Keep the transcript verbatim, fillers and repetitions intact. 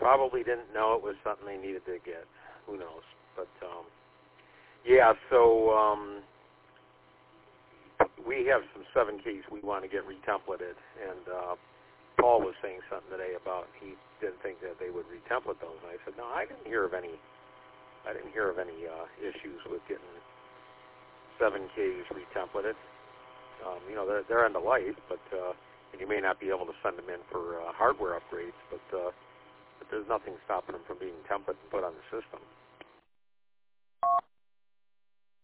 probably didn't know it was something they needed to get. Who knows? But um, yeah, so um, we have some seven keys we want to get retemplated, and uh, Paul was saying something today about he didn't think that they would retemplate those. And I said, no, I didn't hear of any. I didn't hear of any uh, issues with getting seven keys retemplated. Um, you know, they're, they're end of life, but uh, and you may not be able to send them in for uh, hardware upgrades, but, uh, but there's nothing stopping them from being templated and put on the system.